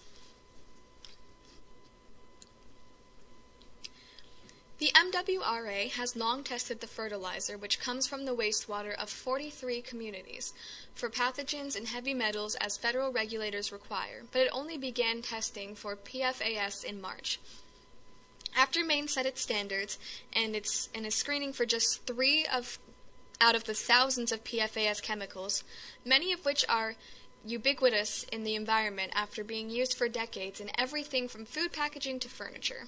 The M W R A has long tested the fertilizer, which comes from the wastewater of forty-three communities, for pathogens and heavy metals as federal regulators require, but it only began testing for P F A S in March. After Maine set its standards and its and is screening for just three of out of the thousands of P F A S chemicals, many of which are ubiquitous in the environment after being used for decades in everything from food packaging to furniture.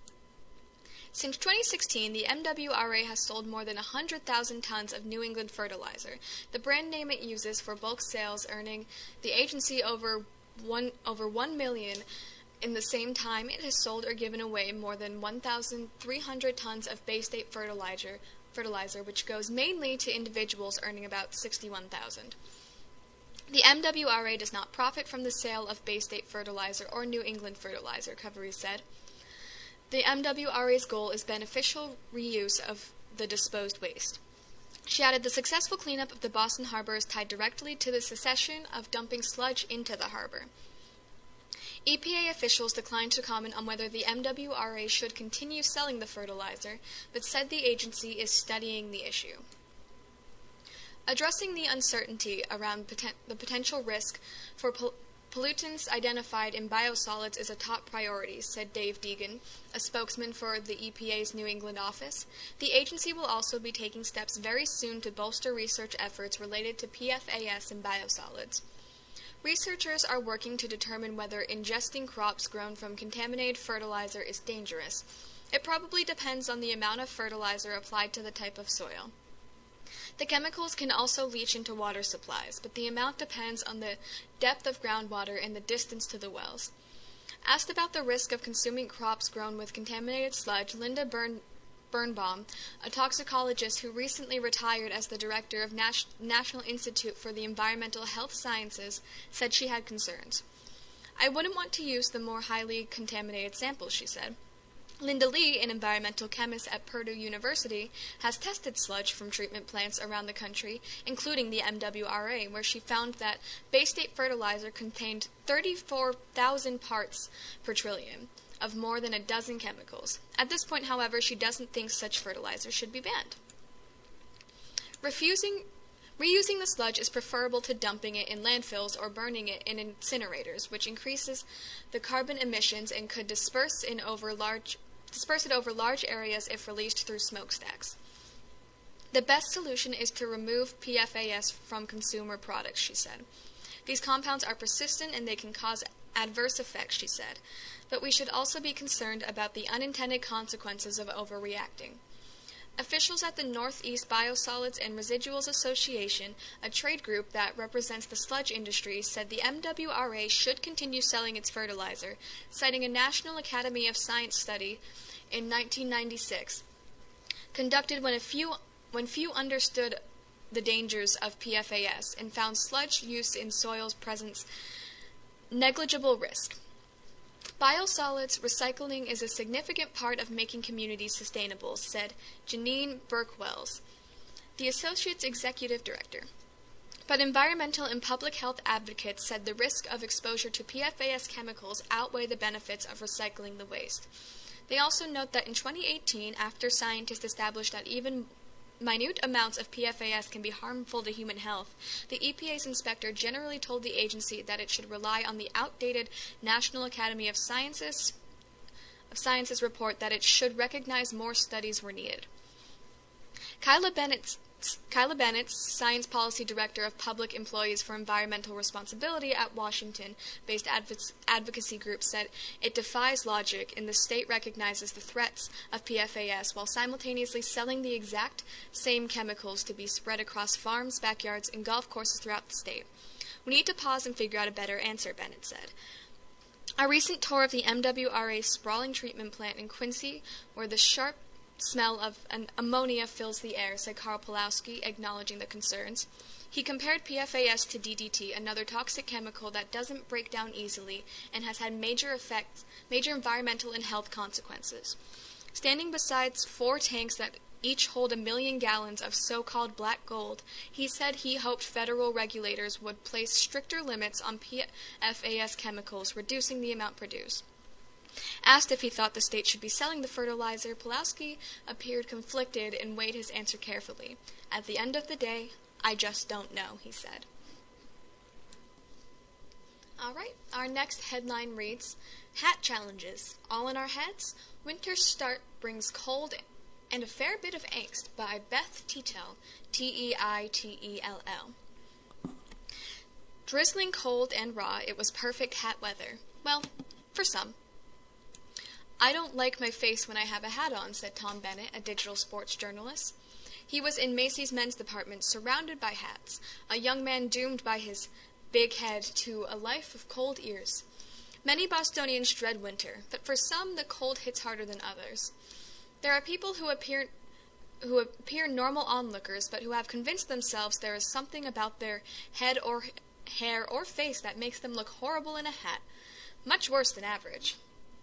Since twenty sixteen, the M W R A has sold more than one hundred thousand tons of New England fertilizer, the brand name it uses for bulk sales, earning the agency over one over one million dollars. In the same time, it has sold or given away more than one thousand three hundred tons of Bay State fertilizer, fertilizer, which goes mainly to individuals earning about sixty-one thousand dollars. The M W R A does not profit from the sale of Bay State fertilizer or New England fertilizer, Covery said. The M W R A's goal is beneficial reuse of the disposed waste. She added, the successful cleanup of the Boston Harbor is tied directly to the cessation of dumping sludge into the harbor. E P A officials declined to comment on whether the M W R A should continue selling the fertilizer, but said the agency is studying the issue. Addressing the uncertainty around poten- the potential risk for pol- pollutants identified in biosolids is a top priority, said Dave Deegan, a spokesman for the E P A's New England office. The agency will also be taking steps very soon to bolster research efforts related to P F A S and biosolids. Researchers are working to determine whether ingesting crops grown from contaminated fertilizer is dangerous. It probably depends on the amount of fertilizer applied to the type of soil. The chemicals can also leach into water supplies, but the amount depends on the depth of groundwater and the distance to the wells. Asked about the risk of consuming crops grown with contaminated sludge, Linda Bern- Birnbaum, a toxicologist who recently retired as the director of Nas- National Institute for the Environmental Health Sciences, said she had concerns. I wouldn't want to use the more highly contaminated samples, she said. Linda Lee, an environmental chemist at Purdue University, has tested sludge from treatment plants around the country, including the M W R A, where she found that Bay State fertilizer contained thirty-four thousand parts per trillion of more than a dozen chemicals. At this point, however, she doesn't think such fertilizer should be banned. Refusing Reusing the sludge is preferable to dumping it in landfills or burning it in incinerators, which increases the carbon emissions and could disperse in over large disperse it over large areas if released through smokestacks. The best solution is to remove P F A S from consumer products, she said. These compounds are persistent and they can cause adverse effects, she said, but we should also be concerned about the unintended consequences of overreacting. Officials at the Northeast Biosolids and Residuals Association, a trade group that represents the sludge industry, said the M W R A should continue selling its fertilizer, citing a National Academy of Science study in nineteen ninety-six conducted when a few when few understood the dangers of P F A S and found sludge use in soils presents negligible risk. Biosolids recycling is a significant part of making communities sustainable, said Janine Burke-Wells, the Associate's Executive Director. But environmental and public health advocates said the risk of exposure to P F A S chemicals outweigh the benefits of recycling the waste. They also note that in twenty eighteen, after scientists established that even minute amounts of P F A S can be harmful to human health, the E P A's inspector generally told the agency that it should rely on the outdated National Academy of Sciences, of Sciences report that it should recognize more studies were needed. Kyla Bennett's Kyla Bennett, Science Policy Director of Public Employees for Environmental Responsibility at Washington-based adv- advocacy group, said it defies logic and the state recognizes the threats of P F A S while simultaneously selling the exact same chemicals to be spread across farms, backyards, and golf courses throughout the state. We need to pause and figure out a better answer, Bennett said. A recent tour of the M W R A sprawling treatment plant in Quincy, where the sharp smell of an ammonia fills the air, said Karl Pawlowski, acknowledging the concerns. He compared P F A S to D D T, another toxic chemical that doesn't break down easily and has had major effects, major environmental and health consequences. Standing beside four tanks that each hold a million gallons of so-called black gold, he said he hoped federal regulators would place stricter limits on P F A S chemicals, reducing the amount produced. Asked if he thought the state should be selling the fertilizer, Pawlowski appeared conflicted and weighed his answer carefully. At the end of the day, I just don't know, he said. All right, our next headline reads, Hat Challenges. All in our heads? Winter's start brings cold and a fair bit of angst, by Beth Teitell, T E I T E L L. Drizzling cold and raw, it was perfect hat weather. Well, for some. I don't like my face when I have a hat on, said Tom Bennett, a digital sports journalist. He was in Macy's men's department, surrounded by hats, a young man doomed by his big head to a life of cold ears. Many Bostonians dread winter, but for some the cold hits harder than others. There are people who appear who appear normal onlookers, but who have convinced themselves there is something about their head or hair or face that makes them look horrible in a hat, much worse than average.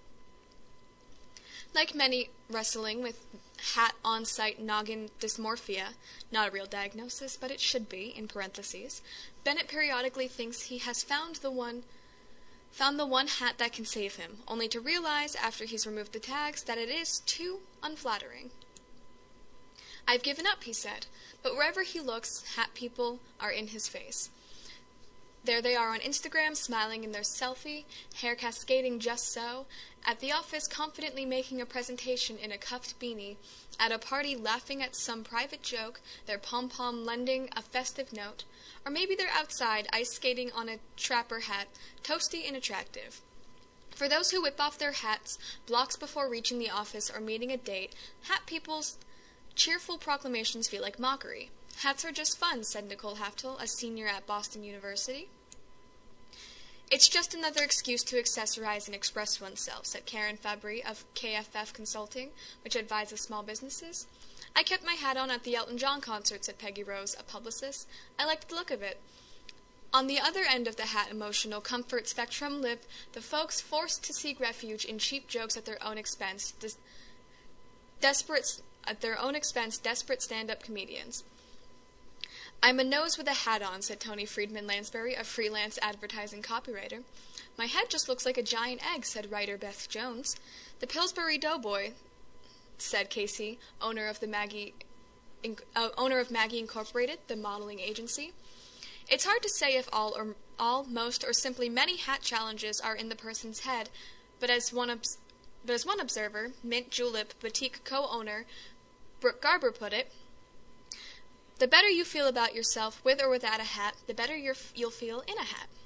Like many wrestling with hat on-site noggin dysmorphia, not a real diagnosis, but it should be, in parentheses, Bennett periodically thinks he has found the one found the one hat that can save him, only to realize, after he's removed the tags, that it is too unflattering. I've given up, he said, but wherever he looks, hat people are in his face. There they are on Instagram, smiling in their selfie, hair cascading just so, at the office confidently making a presentation in a cuffed beanie, at a party laughing at some private joke, their pom-pom lending a festive note, or maybe they're outside ice skating on a trapper hat, toasty and attractive. For those who whip off their hats blocks before reaching the office or meeting a date, hat people's cheerful proclamations feel like mockery. Hats are just fun, said Nicole Haftel, a senior at Boston University. It's just another excuse to accessorize and express oneself, said Karen Fabry of K F F Consulting, which advises small businesses. I kept my hat on at the Elton John concert, said Peggy Rose, a publicist. I liked the look of it. On the other end of the hat emotional comfort spectrum live the folks forced to seek refuge in cheap jokes at their own expense, des- desperate at their own expense, desperate stand-up comedians. I'm a nose with a hat on, said Tony Friedman Lansbury, a freelance advertising copywriter. My head just looks like a giant egg, said writer Beth Jones. The Pillsbury Doughboy, said Casey, owner of the Maggie, uh, owner of Maggie Incorporated, the modeling agency. It's hard to say if all or all, most, or simply many hat challenges are in the person's head, but as one obs- but as one observer, Mint Julep boutique co-owner Brooke Garber put it, the better you feel about yourself with or without a hat, the better you're, you'll feel in a hat.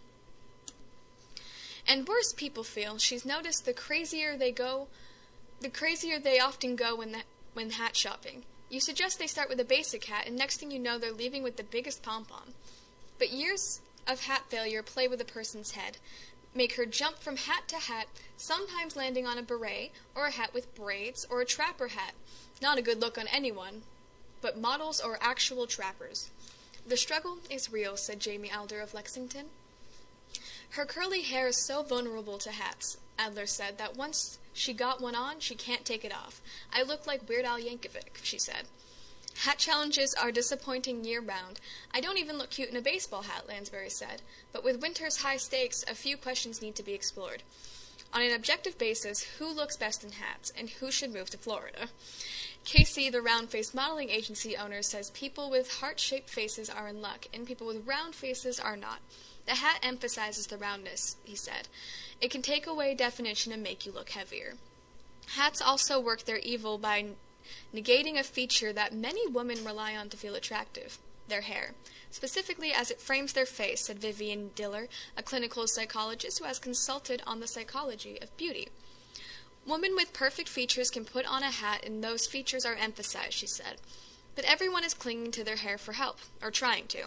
And worse people feel, she's noticed the crazier they go, the crazier they often go when the, when hat shopping. You suggest they start with a basic hat, and next thing you know they're leaving with the biggest pom-pom. But years of hat failure play with a person's head. make her jump from hat to hat, sometimes landing on a beret, or a hat with braids, or a trapper hat. Not a good look on anyone, but models or actual trappers. The struggle is real, said Jamie Adler of Lexington. Her curly hair is so vulnerable to hats, Adler said, that once she got one on, she can't take it off. I look like Weird Al Yankovic, she said. Hat challenges are disappointing year-round. I don't even look cute in a baseball hat, Lansbury said. But with winter's high stakes, a few questions need to be explored. On an objective basis, who looks best in hats, and who should move to Florida? K C, the round-faced modeling agency owner, says people with heart-shaped faces are in luck, and people with round faces are not. The hat emphasizes the roundness, he said. It can take away definition and make you look heavier. Hats also work their evil by negating a feature that many women rely on to feel attractive, their hair, specifically as it frames their face, said Vivian Diller, a clinical psychologist who has consulted on the psychology of beauty. Women with perfect features can put on a hat and those features are emphasized, she said. But everyone is clinging to their hair for help, or trying to.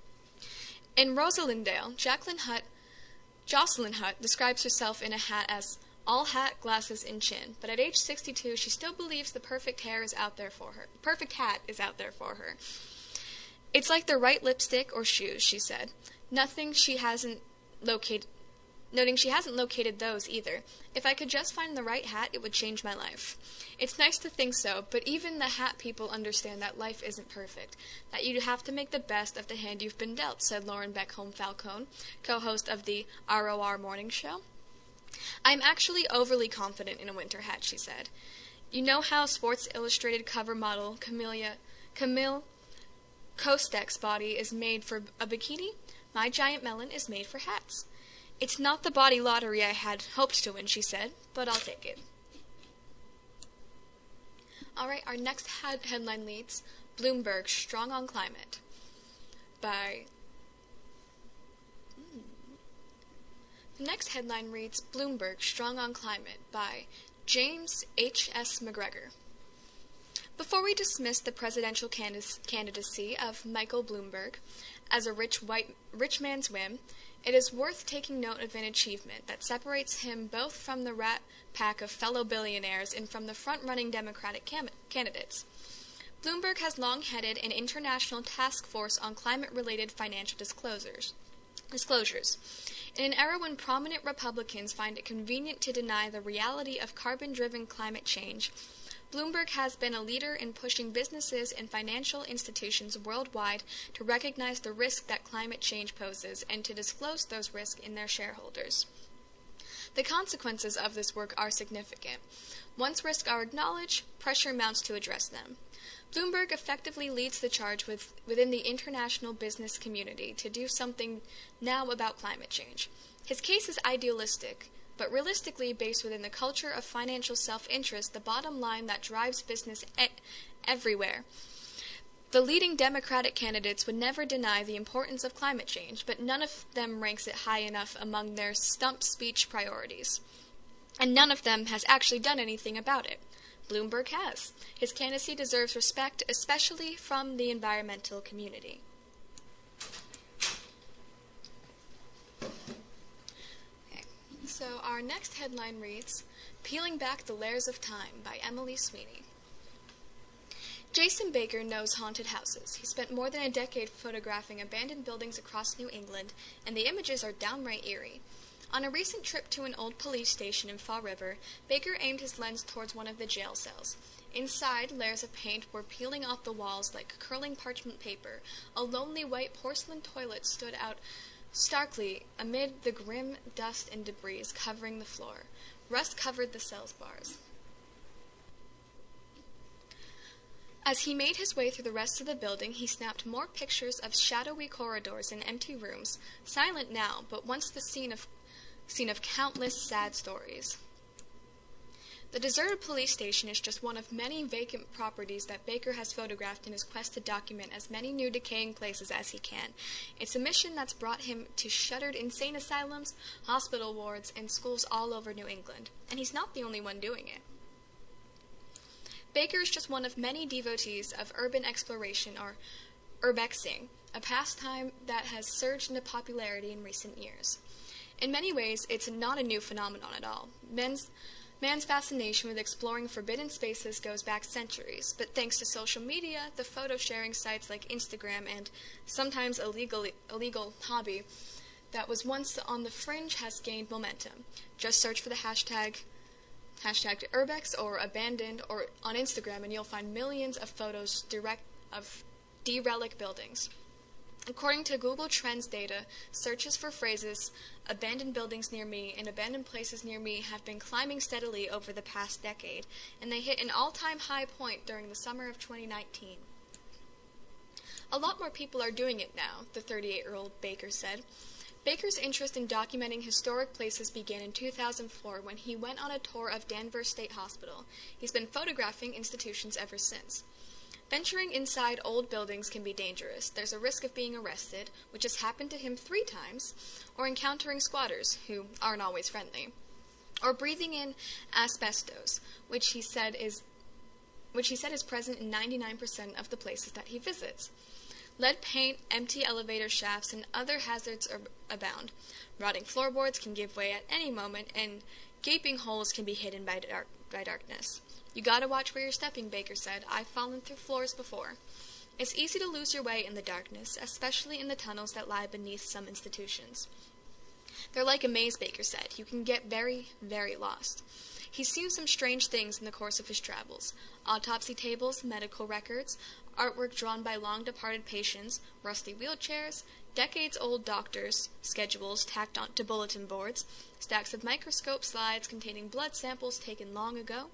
In Rosalindale, Jacqueline Hutt, Jocelyn Hutt describes herself in a hat as all hat, glasses, and chin, but at age sixty-two, she still believes the perfect hair is out there for her. Perfect hat is out there for her. It's like the right lipstick or shoes, she said. Nothing she hasn't located, noting she hasn't located those either. If I could just find the right hat, it would change my life. It's nice to think so, but even the hat people understand that life isn't perfect, that you have to make the best of the hand you've been dealt, said Lauren Beckholm Falcone, co-host of the R O R Morning Show. I'm actually overly confident in a winter hat, she said. You know how Sports Illustrated cover model Camilla, Camille Kostek's body is made for a bikini? My giant melon is made for hats. It's not the body lottery I had hoped to win, she said, but I'll take it. All right, our next head- headline reads, Bloomberg Strong on Climate, by... Hmm. The next headline reads, Bloomberg Strong on Climate, by James H S McGregor. Before we dismiss the presidential candidacy of Michael Bloomberg as a rich white rich man's whim, it is worth taking note of an achievement that separates him both from the rat pack of fellow billionaires and from the front-running Democratic cam- candidates. Bloomberg has long headed an international task force on climate-related financial disclosures. Disclosures. In an era when prominent Republicans find it convenient to deny the reality of carbon-driven climate change, Bloomberg has been a leader in pushing businesses and financial institutions worldwide to recognize the risk that climate change poses and to disclose those risks in their shareholders. The consequences of this work are significant. Once risks are acknowledged, pressure mounts to address them. Bloomberg effectively leads the charge with, within the international business community to do something now about climate change. His case is idealistic, but realistically based within the culture of financial self-interest, the bottom line that drives business e- everywhere. The leading Democratic candidates would never deny the importance of climate change, but none of them ranks it high enough among their stump speech priorities. And none of them has actually done anything about it. Bloomberg has. His candidacy deserves respect, especially from the environmental community. So our next headline reads, Peeling Back the Layers of Time, by Emily Sweeney. Jason Baker knows haunted houses. He spent more than a decade photographing abandoned buildings across New England, and the images are downright eerie. On a recent trip to an old police station in Fall River, Baker aimed his lens towards one of the jail cells. Inside, layers of paint were peeling off the walls like curling parchment paper. A lonely white porcelain toilet stood out starkly amid the grim dust and debris covering the floor. Rust covered the cell's bars. As he made his way through the rest of the building, he snapped more pictures of shadowy corridors and empty rooms, silent now, but once the scene of scene of countless sad stories. The deserted police station is just one of many vacant properties that Baker has photographed in his quest to document as many new decaying places as he can. It's a mission that's brought him to shuttered insane asylums, hospital wards, and schools all over New England. And he's not the only one doing it. Baker is just one of many devotees of urban exploration, or urbexing, a pastime that has surged into popularity in recent years. In many ways, it's not a new phenomenon at all. Men's Man's fascination with exploring forbidden spaces goes back centuries, but thanks to social media, the photo-sharing sites like Instagram, and sometimes illegal illegal hobby that was once on the fringe has gained momentum. Just search for the hashtag hashtag urbex or abandoned or on Instagram, and you'll find millions of photos direct of derelict buildings. According to Google Trends data, searches for phrases "abandoned buildings near me" and "abandoned places near me" have been climbing steadily over the past decade, and they hit an all-time high point during the summer of twenty nineteen. A lot more people are doing it now, the thirty-eight-year-old Baker said. Baker's interest in documenting historic places began in two thousand four when he went on a tour of Danvers State Hospital. He's been photographing institutions ever since. Venturing inside old buildings can be dangerous. There's a risk of being arrested, which has happened to him three times, or encountering squatters, who aren't always friendly, or breathing in asbestos, which he said is which he said is present in ninety-nine percent of the places that he visits. Lead paint, empty elevator shafts, and other hazards are, abound. Rotting floorboards can give way at any moment, and gaping holes can be hidden by, dark, by darkness. "You gotta watch where you're stepping," Baker said. "I've fallen through floors before." It's easy to lose your way in the darkness, especially in the tunnels that lie beneath some institutions. They're like a maze, Baker said. You can get very, very lost. He's seen some strange things in the course of his travels. Autopsy tables, medical records, artwork drawn by long-departed patients, rusty wheelchairs, decades-old doctors' schedules tacked onto bulletin boards, stacks of microscope slides containing blood samples taken long ago.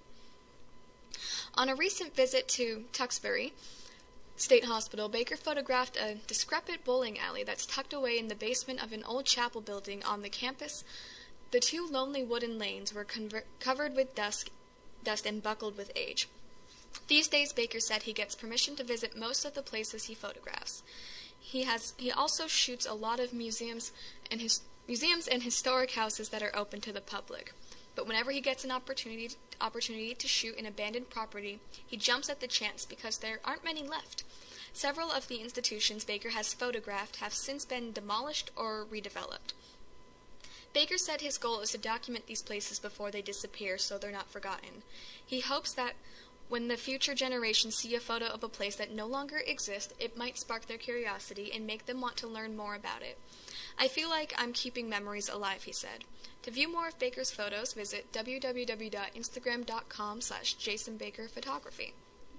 On a recent visit to Tewksbury State Hospital, Baker photographed a decrepit bowling alley that's tucked away in the basement of an old chapel building on the campus. The two lonely wooden lanes were conver- covered with dust, dust and buckled with age. These days, Baker said, he gets permission to visit most of the places he photographs. He has he also shoots a lot of museums and his museums and historic houses that are open to the public. But whenever he gets an opportunity opportunity to shoot an abandoned property, he jumps at the chance because there aren't many left. Several of the institutions Baker has photographed have since been demolished or redeveloped. Baker said his goal is to document these places before they disappear so they're not forgotten. He hopes that when the future generations see a photo of a place that no longer exists, it might spark their curiosity and make them want to learn more about it. "I feel like I'm keeping memories alive," he said. To view more of Baker's photos, visit w w w dot instagram dot com slash jason baker photography.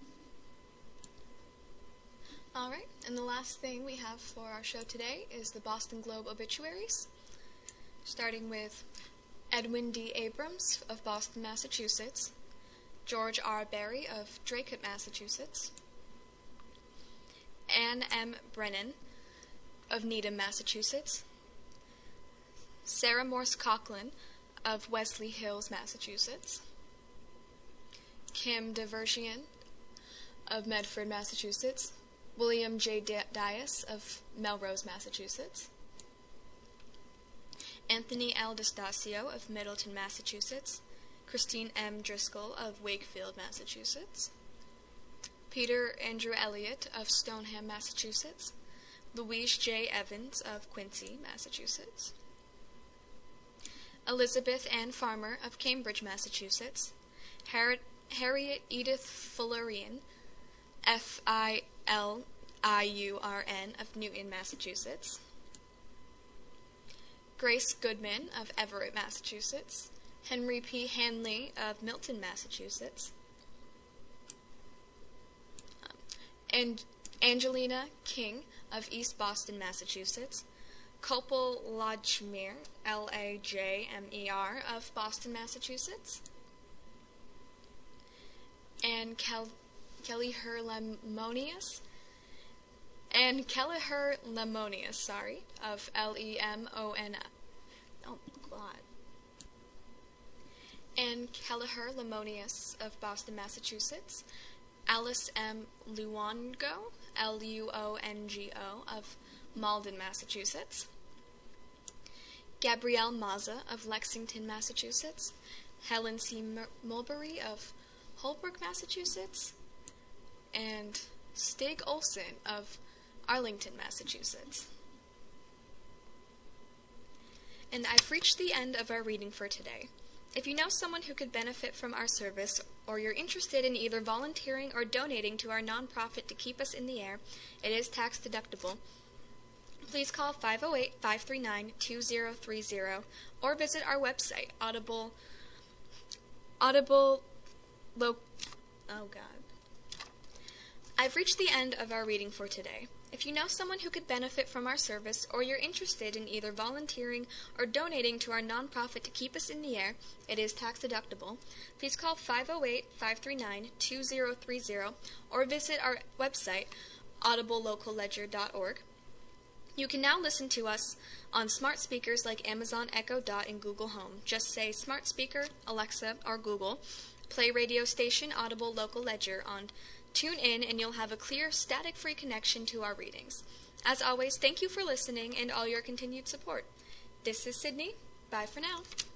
Alright, and the last thing we have for our show today is the Boston Globe obituaries, starting with Edwin D. Abrams of Boston, Massachusetts, George R. Berry of Draycote, Massachusetts, Anne M. Brennan of Needham, Massachusetts, Sarah Morse Coughlin of Wesley Hills, Massachusetts, Kim Diversion of Medford, Massachusetts, William J. Dias of Melrose, Massachusetts, Anthony L. D'Estacio of Middleton, Massachusetts, Christine M. Driscoll of Wakefield, Massachusetts, Peter Andrew Elliott of Stoneham, Massachusetts, Louise J. Evans of Quincy, Massachusetts, Elizabeth Ann Farmer of Cambridge, Massachusetts, Har- Harriet Edith Fullerian, F I L I U R N of Newton, Massachusetts, Grace Goodman of Everett, Massachusetts, Henry P. Hanley of Milton, Massachusetts, um, and Angelina King of East Boston, Massachusetts, Kopal Lajmer, L A J M E R, of Boston, Massachusetts, and Kel- Kellyher Lemonius, and Kelleher Lemonius, sorry, of L E M O N, oh God, and Kelleher Lemonius of Boston, Massachusetts, Alice M. Luongo, L U O N G O, of Malden, Massachusetts, Gabrielle Mazza of Lexington, Massachusetts, Helen C. Mur- Mulberry of Holbrook, Massachusetts, and Stig Olson of Arlington, Massachusetts. And I've reached the end of our reading for today. If you know someone who could benefit from our service, or you're interested in either volunteering or donating to our nonprofit to keep us in the air, it is tax deductible. Please call five oh eight, five three nine, two oh three oh or visit our website, Audible, Audible, lo, oh God. I've reached the end of our reading for today. If you know someone who could benefit from our service, or you're interested in either volunteering or donating to our nonprofit to keep us in the air, it is tax deductible. Please call five oh eight, five three nine, two oh three oh or visit our website, audible local ledger dot org. You can now listen to us on smart speakers like Amazon Echo Dot and Google Home. Just say Smart Speaker, Alexa, or Google. Play radio station Audible Local Ledger on Tune in and you'll have a clear, static-free connection to our readings. As always, thank you for listening and all your continued support. This is Sydney. Bye for now.